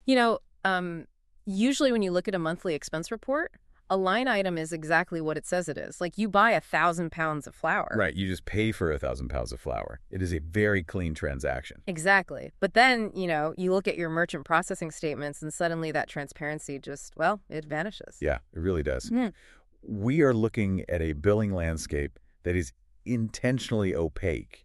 You know, usually when you look at a monthly expense report, a line item is exactly what it says it is. Like you buy 1,000 pounds of flour. Right, you just pay for 1,000 pounds of flour. It is a very clean transaction. Exactly. But then, you look at your merchant processing statements and suddenly that transparency just, well, it vanishes. Yeah, it really does. Mm. We are looking at a billing landscape that is intentionally opaque.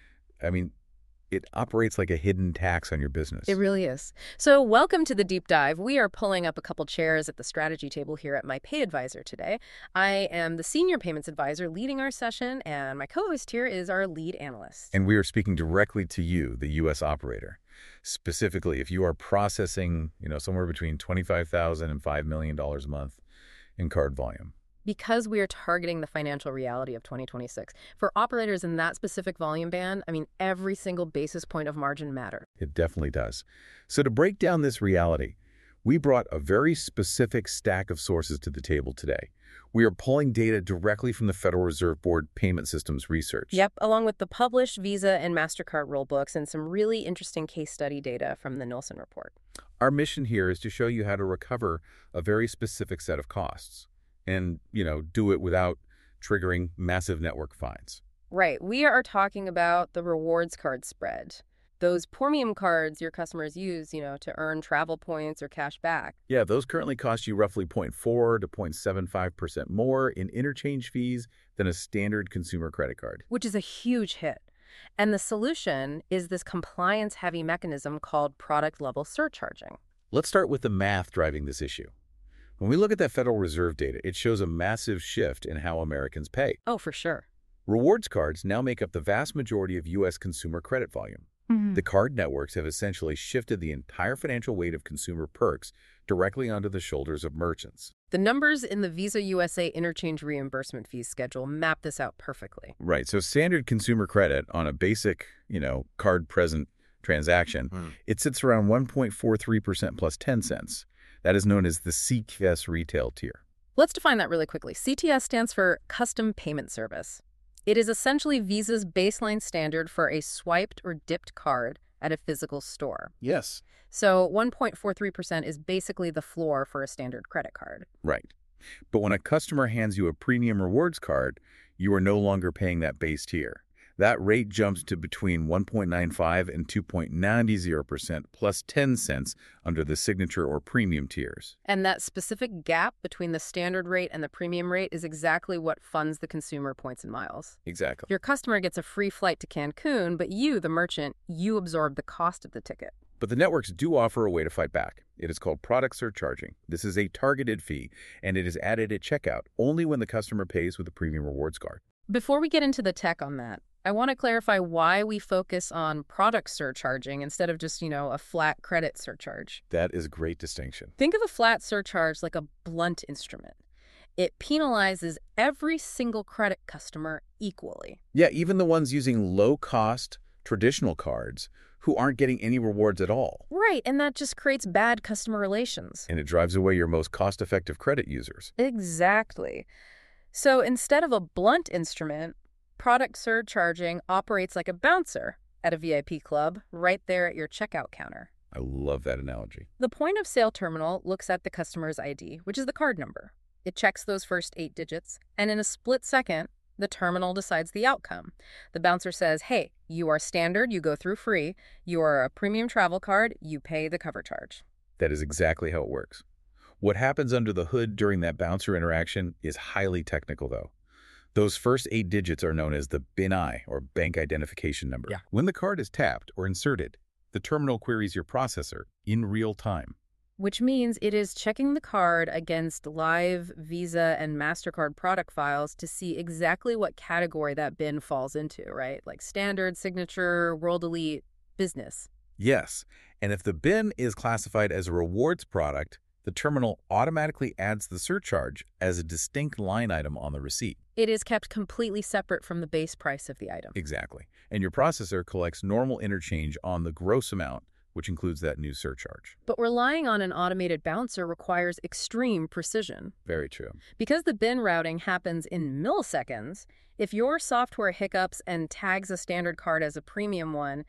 I mean, it operates like a hidden tax on your business. It really is. So welcome to the deep dive. We are pulling up a couple chairs at the strategy table here at My Pay Advisor today. I am the senior payments advisor leading our session, and my co-host here is our lead analyst. And we are speaking directly to you, the U.S. operator. Specifically, if you are processing, somewhere between $25,000 and $5 million a month in card volume. Because we are targeting the financial reality of 2026. For operators in that specific volume band, every single basis point of margin matters. It definitely does. So to break down this reality, we brought a very specific stack of sources to the table today. We are pulling data directly from the Federal Reserve Board Payment Systems Research. Yep, along with the published Visa and MasterCard rulebooks and some really interesting case study data from the Nielsen report. Our mission here is to show you how to recover a very specific set of costs. And, do it without triggering massive network fines. Right. We are talking about the rewards card spread. Those premium cards your customers use, to earn travel points or cash back. Yeah, those currently cost you roughly 0.4 to 0.75% more in interchange fees than a standard consumer credit card. Which is a huge hit. And the solution is this compliance-heavy mechanism called product-level surcharging. Let's start with the math driving this issue. When we look at that Federal Reserve data, it shows a massive shift in how Americans pay. Oh, for sure. Rewards cards now make up the vast majority of U.S. consumer credit volume. The card networks have essentially shifted the entire financial weight of consumer perks directly onto the shoulders of merchants. The numbers in the Visa USA interchange reimbursement fees schedule map this out perfectly. Right. So standard consumer credit on a basic, card present transaction, it sits around 1.43% plus 10 cents. That is known as the CTS retail tier. Let's define that really quickly. CTS stands for Custom Payment Service. It is essentially Visa's baseline standard for a swiped or dipped card at a physical store. Yes. So 1.43% is basically the floor for a standard credit card. Right. But when a customer hands you a premium rewards card, you are no longer paying that base tier. That rate jumps to between 1.95 and 2.90% plus 10 cents under the signature or premium tiers. And that specific gap between the standard rate and the premium rate is exactly what funds the consumer points and miles. Exactly. Your customer gets a free flight to Cancun, but you, the merchant, you absorb the cost of the ticket. But the networks do offer a way to fight back. It is called product surcharging. This is a targeted fee, and it is added at checkout only when the customer pays with a premium rewards card. Before we get into the tech on that, I want to clarify why we focus on product surcharging instead of just, a flat credit surcharge. That is a great distinction. Think of a flat surcharge like a blunt instrument. It penalizes every single credit customer equally. Yeah, even the ones using low-cost traditional cards who aren't getting any rewards at all. Right, and that just creates bad customer relations. And it drives away your most cost-effective credit users. Exactly. So instead of a blunt instrument, product surcharging operates like a bouncer at a VIP club right there at your checkout counter. I love that analogy. The point of sale terminal looks at the customer's ID, which is the card number. It checks those first 8 digits, and in a split second, the terminal decides the outcome. The bouncer says, hey, you are standard, you go through free. You are a premium travel card, you pay the cover charge. That is exactly how it works. What happens under the hood during that bouncer interaction is highly technical, though. Those first 8 digits are known as the BIN-I, or Bank Identification Number. Yeah. When the card is tapped or inserted, the terminal queries your processor in real time. Which means it is checking the card against live Visa and MasterCard product files to see exactly what category that BIN falls into, right? Like standard, signature, World Elite, business. Yes, and if the BIN is classified as a rewards product, the terminal automatically adds the surcharge as a distinct line item on the receipt. It is kept completely separate from the base price of the item. Exactly. And your processor collects normal interchange on the gross amount, which includes that new surcharge. But relying on an automated bouncer requires extreme precision. Very true. Because the bin routing happens in milliseconds, if your software hiccups and tags a standard card as a premium one,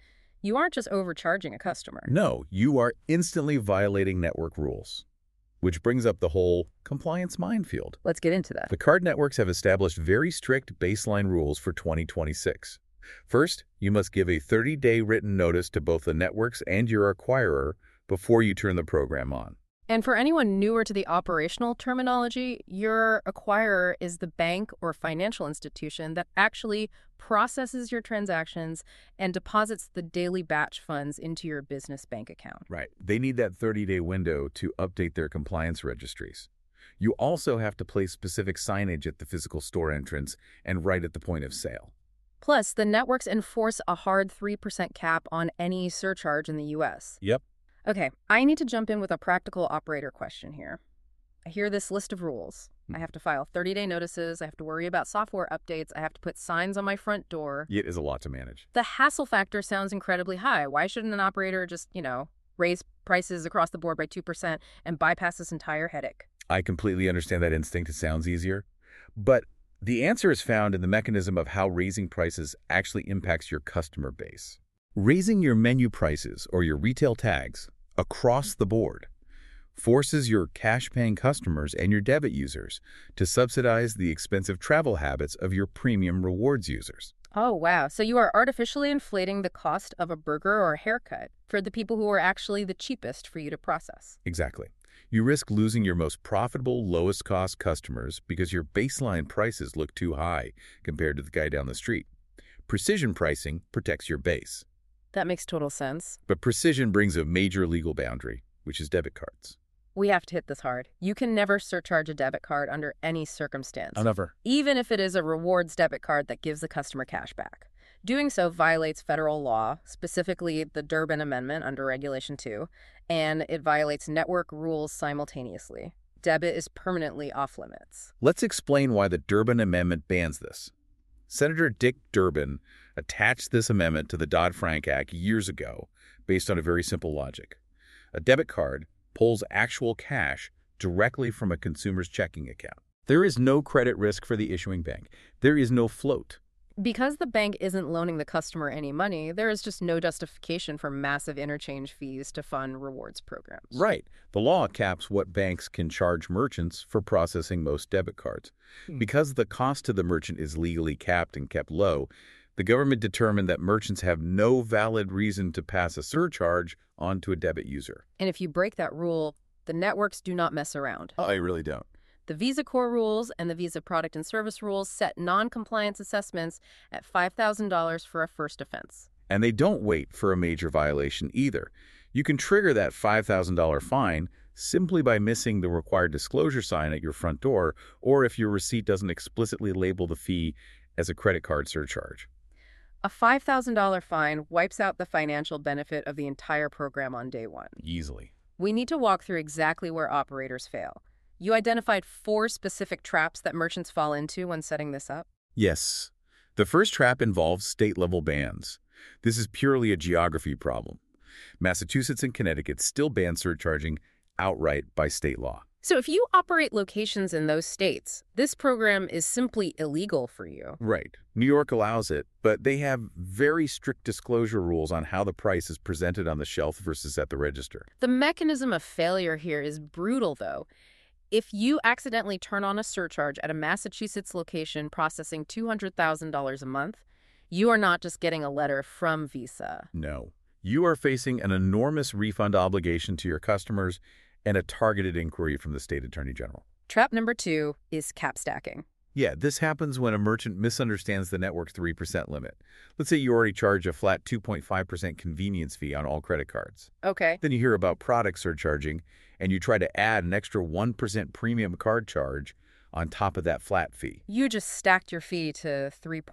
You aren't just overcharging a customer. No, you are instantly violating network rules. Which brings up the whole compliance minefield. Let's get into that. The card networks have established very strict baseline rules for 2026. First, you must give a 30-day written notice to both the networks and your acquirer before you turn the program on. And for anyone newer to the operational terminology, your acquirer is the bank or financial institution that actually processes your transactions and deposits the daily batch funds into your business bank account. Right. They need that 30-day window to update their compliance registries. You also have to place specific signage at the physical store entrance and right at the point of sale. Plus, the networks enforce a hard 3% cap on any surcharge in the U.S. Yep. Okay, I need to jump in with a practical operator question here. I hear this list of rules. I have to file 30-day notices, I have to worry about software updates, I have to put signs on my front door. It is a lot to manage. The hassle factor sounds incredibly high. Why shouldn't an operator just, raise prices across the board by 2% and bypass this entire headache? I completely understand that instinct. It sounds easier. But the answer is found in the mechanism of how raising prices actually impacts your customer base. Raising your menu prices or your retail tags across the board forces your cash-paying customers and your debit users to subsidize the expensive travel habits of your premium rewards users. Oh, wow. So you are artificially inflating the cost of a burger or a haircut for the people who are actually the cheapest for you to process. Exactly. You risk losing your most profitable, lowest-cost customers because your baseline prices look too high compared to the guy down the street. Precision pricing protects your base. That makes total sense. But precision brings a major legal boundary, which is debit cards. We have to hit this hard. You can never surcharge a debit card under any circumstance. Never. Even if it is a rewards debit card that gives the customer cash back. Doing so violates federal law, specifically the Durbin Amendment under Regulation 2, and it violates network rules simultaneously. Debit is permanently off limits. Let's explain why the Durbin Amendment bans this. Senator Dick Durbin attached this amendment to the Dodd-Frank Act years ago based on a very simple logic. A debit card pulls actual cash directly from a consumer's checking account. There is no credit risk for the issuing bank. There is no float. Because the bank isn't loaning the customer any money, there is just no justification for massive interchange fees to fund rewards programs. Right. The law caps what banks can charge merchants for processing most debit cards. Because the cost to the merchant is legally capped and kept low, the government determined that merchants have no valid reason to pass a surcharge on to a debit user. And if you break that rule, the networks do not mess around. I really don't. The Visa Core rules and the Visa Product and Service rules set non-compliance assessments at $5,000 for a first offense. And they don't wait for a major violation either. You can trigger that $5,000 fine simply by missing the required disclosure sign at your front door, or if your receipt doesn't explicitly label the fee as a credit card surcharge. A $5,000 fine wipes out the financial benefit of the entire program on day one. Easily. We need to walk through exactly where operators fail. You identified 4 specific traps that merchants fall into when setting this up? Yes. The first trap involves state-level bans. This is purely a geography problem. Massachusetts and Connecticut still ban surcharging outright by state law. So if you operate locations in those states, this program is simply illegal for you. Right. New York allows it, but they have very strict disclosure rules on how the price is presented on the shelf versus at the register. The mechanism of failure here is brutal, though. If you accidentally turn on a surcharge at a Massachusetts location processing $200,000 a month, you are not just getting a letter from Visa. No. You are facing an enormous refund obligation to your customers and a targeted inquiry from the state attorney general. Trap number 2 is cap stacking. Yeah, this happens when a merchant misunderstands the network's 3% limit. Let's say you already charge a flat 2.5% convenience fee on all credit cards. Okay. Then you hear about product surcharging, and you try to add an extra 1% premium card charge on top of that flat fee. You just stacked your fee to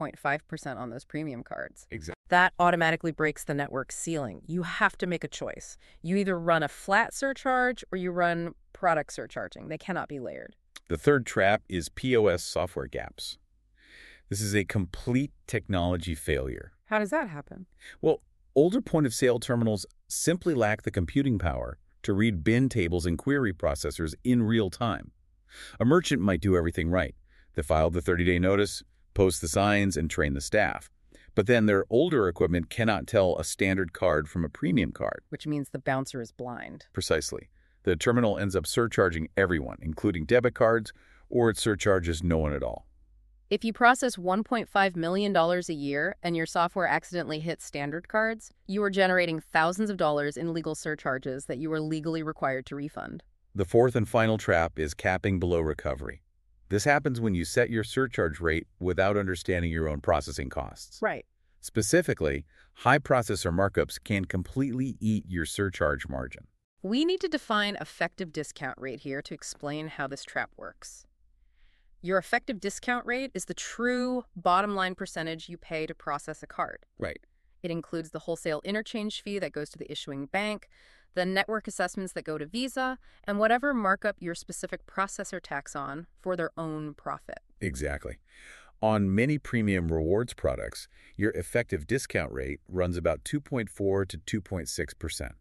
3.5% on those premium cards. Exactly. That automatically breaks the network ceiling. You have to make a choice. You either run a flat surcharge or you run product surcharging. They cannot be layered. The third trap is POS software gaps. This is a complete technology failure. How does that happen? Well, older point-of-sale terminals simply lack the computing power to read bin tables and query processors in real time. A merchant might do everything right. They file the 30-day notice, post the signs, and train the staff. But then their older equipment cannot tell a standard card from a premium card. Which means the bouncer is blind. Precisely. The terminal ends up surcharging everyone, including debit cards, or it surcharges no one at all. If you process $1.5 million a year and your software accidentally hits standard cards, you are generating thousands of dollars in legal surcharges that you are legally required to refund. The fourth and final trap is capping below recovery. This happens when you set your surcharge rate without understanding your own processing costs. Right. Specifically, high processor markups can completely eat your surcharge margin. We need to define effective discount rate here to explain how this trap works. Your effective discount rate is the true bottom line percentage you pay to process a card. Right. It includes the wholesale interchange fee that goes to the issuing bank, the network assessments that go to Visa, and whatever markup your specific processor tacks on for their own profit. Exactly. On many premium rewards products, your effective discount rate runs about 2.4 to 2.6%.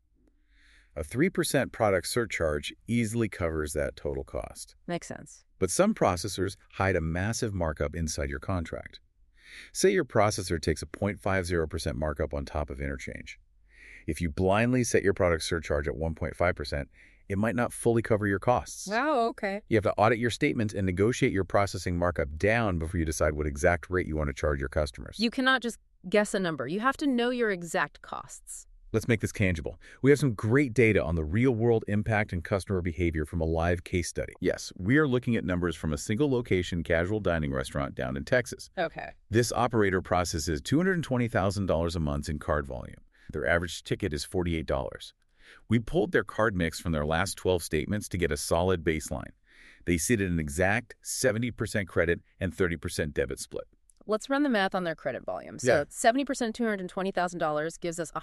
A 3% product surcharge easily covers that total cost. Makes sense. But some processors hide a massive markup inside your contract. Say your processor takes a 0.50% markup on top of interchange. If you blindly set your product surcharge at 1.5%, it might not fully cover your costs. Oh, okay. You have to audit your statements and negotiate your processing markup down before you decide what exact rate you want to charge your customers. You cannot just guess a number. You have to know your exact costs. Let's make this tangible. We have some great data on the real-world impact and customer behavior from a live case study. Yes, we are looking at numbers from a single-location casual dining restaurant down in Texas. Okay. This operator processes $220,000 a month in card volume. Their average ticket is $48. We pulled their card mix from their last 12 statements to get a solid baseline. They sit at an exact 70% credit and 30% debit split. Let's run the math on their credit volume. So 70% of $220,000 gives us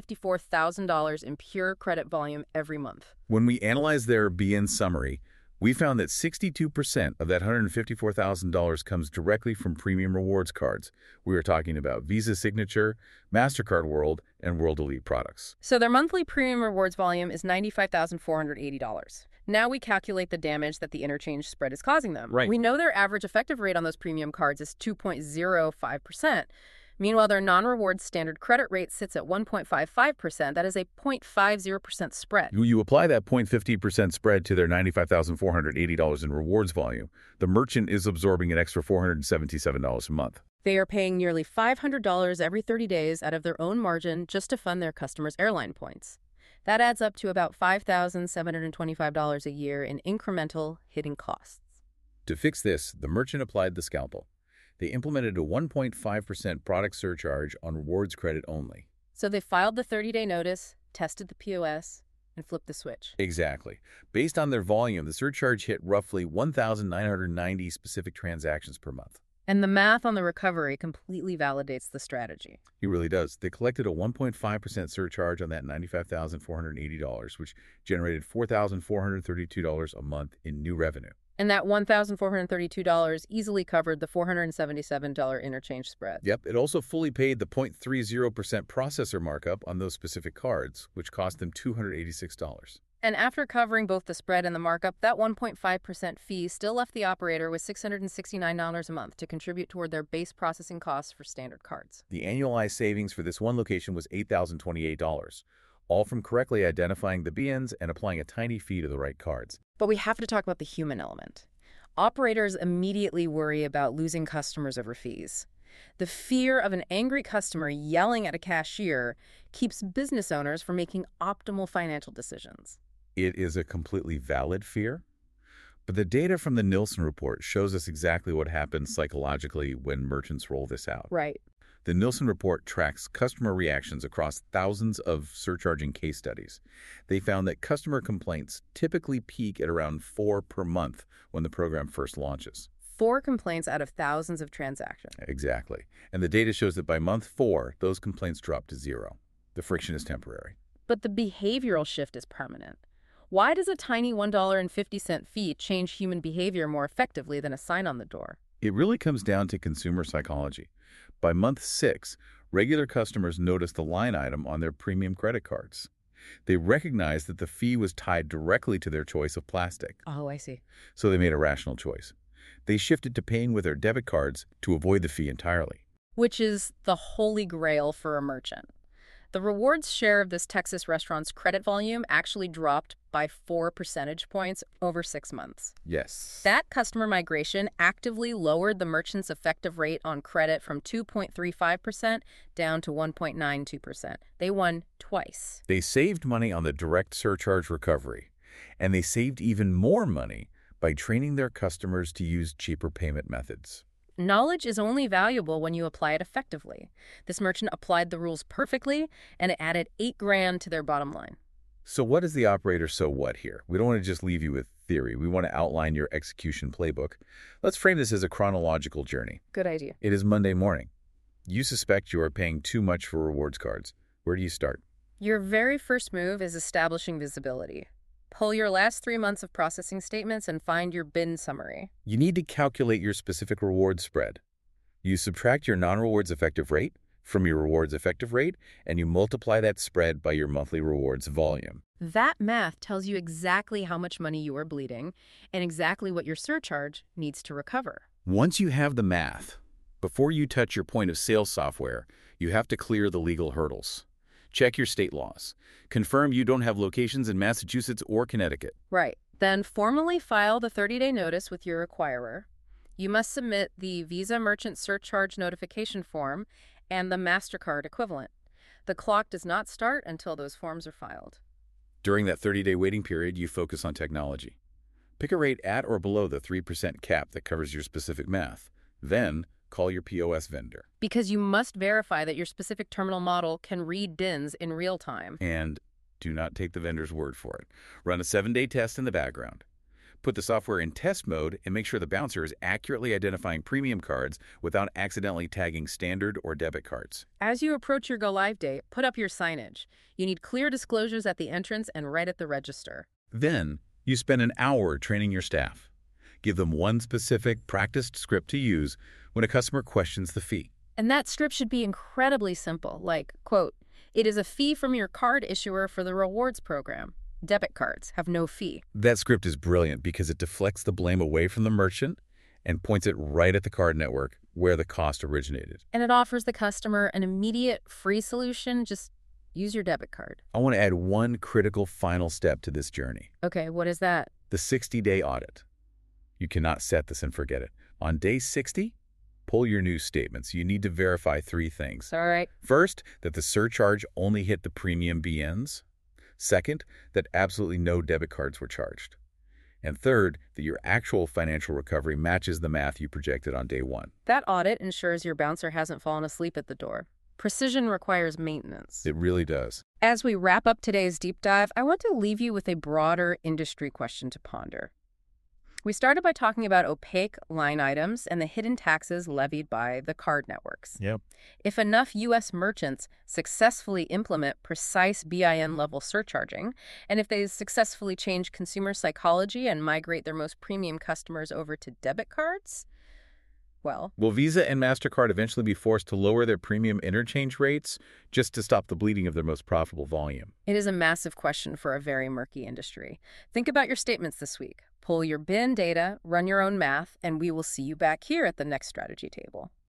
$154,000 in pure credit volume every month. When we analyzed their BN summary, we found that 62% of that $154,000 comes directly from premium rewards cards. We are talking about Visa Signature, MasterCard World, and World Elite products. So their monthly premium rewards volume is $95,480. Now we calculate the damage that the interchange spread is causing them. Right. We know their average effective rate on those premium cards is 2.05%. Meanwhile, their non-rewards standard credit rate sits at 1.55%. That is a 0.50% spread. You apply that 0.50% spread to their $95,480 in rewards volume, the merchant is absorbing an extra $477 a month. They are paying nearly $500 every 30 days out of their own margin just to fund their customers' airline points. That adds up to about $5,725 a year in incremental hidden costs. To fix this, the merchant applied the scalpel. They implemented a 1.5% product surcharge on rewards credit only. So they filed the 30-day notice, tested the POS, and flipped the switch. Exactly. Based on their volume, the surcharge hit roughly 1,990 specific transactions per month. And the math on the recovery completely validates the strategy. It really does. They collected a 1.5% surcharge on that $95,480, which generated $4,432 a month in new revenue. And that $1,432 easily covered the $477 interchange spread. Yep, it also fully paid the 0.30% processor markup on those specific cards, which cost them $286. And after covering both the spread and the markup, that 1.5% fee still left the operator with $669 a month to contribute toward their base processing costs for standard cards. The annualized savings for this one location was $8,028, all from correctly identifying the BNs and applying a tiny fee to the right cards. But we have to talk about the human element. Operators immediately worry about losing customers over fees. The fear of an angry customer yelling at a cashier keeps business owners from making optimal financial decisions. It is a completely valid fear, but the data from the Nielsen report shows us exactly what happens psychologically when merchants roll this out. Right. The Nielsen report tracks customer reactions across thousands of surcharging case studies. They found that customer complaints typically peak at around 4 per month when the program first launches. 4 complaints out of thousands of transactions. Exactly. And the data shows that by month 4, those complaints drop to 0. The friction is temporary. But the behavioral shift is permanent. Why does a tiny $1.50 fee change human behavior more effectively than a sign on the door? It really comes down to consumer psychology. By month 6, regular customers noticed the line item on their premium credit cards. They recognized that the fee was tied directly to their choice of plastic. Oh, I see. So they made a rational choice. They shifted to paying with their debit cards to avoid the fee entirely. which is the holy grail for a merchant. The rewards share of this Texas restaurant's credit volume actually dropped by 4 percentage points over 6 months. Yes. That customer migration actively lowered the merchant's effective rate on credit from 2.35% down to 1.92%. They won twice. They saved money on the direct surcharge recovery, and they saved even more money by training their customers to use cheaper payment methods. Knowledge is only valuable when you apply it effectively. This merchant applied the rules perfectly, and it added $8,000 to their bottom line. So what is the operator so what here? We don't want to just leave you with theory. We want to outline your execution playbook. Let's frame this as a chronological journey. Good idea. It is Monday morning. You suspect you are paying too much for rewards cards. Where do you start? Your very first move is establishing visibility. Pull your last 3 months of processing statements and find your bin summary. You need to calculate your specific reward spread. You subtract your non-rewards effective rate from your rewards effective rate, and you multiply that spread by your monthly rewards volume. That math tells you exactly how much money you are bleeding and exactly what your surcharge needs to recover. Once you have the math, before you touch your point of sale software, you have to clear the legal hurdles. Check your state laws. Confirm you don't have locations in Massachusetts or Connecticut. Right. Then formally file the 30-day notice with your acquirer. You must submit the Visa Merchant Surcharge Notification Form and the MasterCard equivalent. The clock does not start until those forms are filed. During that 30-day waiting period, you focus on technology. Pick a rate at or below the 3% cap that covers your specific math. Then, call your POS vendor. Because you must verify that your specific terminal model can read DINs in real time. And do not take the vendor's word for it. Run a 7-day test in the background. Put the software in test mode and make sure the bouncer is accurately identifying premium cards without accidentally tagging standard or debit cards. As you approach your go-live date, put up your signage. You need clear disclosures at the entrance and right at the register. Then, you spend an hour training your staff. Give them one specific, practiced script to use when a customer questions the fee. And that script should be incredibly simple, like, quote, "It is a fee from your card issuer for the rewards program. Debit cards have no fee." That script is brilliant because it deflects the blame away from the merchant and points it right at the card network where the cost originated. And it offers the customer an immediate free solution. Just use your debit card. I want to add one critical final step to this journey. Okay, what is that? The 60-day audit. You cannot set this and forget it. On day 60, pull your new statements. You need to verify 3 things. All right. First, that the surcharge only hit the premium BNs. Second, that absolutely no debit cards were charged. And third, that your actual financial recovery matches the math you projected on day 1. That audit ensures your bouncer hasn't fallen asleep at the door. Precision requires maintenance. It really does. As we wrap up today's deep dive, I want to leave you with a broader industry question to ponder. We started by talking about opaque line items and the hidden taxes levied by the card networks. Yep. If enough U.S. merchants successfully implement precise BIN-level surcharging, and if they successfully change consumer psychology and migrate their most premium customers over to debit cards, well, will Visa and MasterCard eventually be forced to lower their premium interchange rates just to stop the bleeding of their most profitable volume? it is a massive question for a very murky industry. Think about your statements this week. Pull your BIN data, run your own math, and we will see you back here at the next strategy table.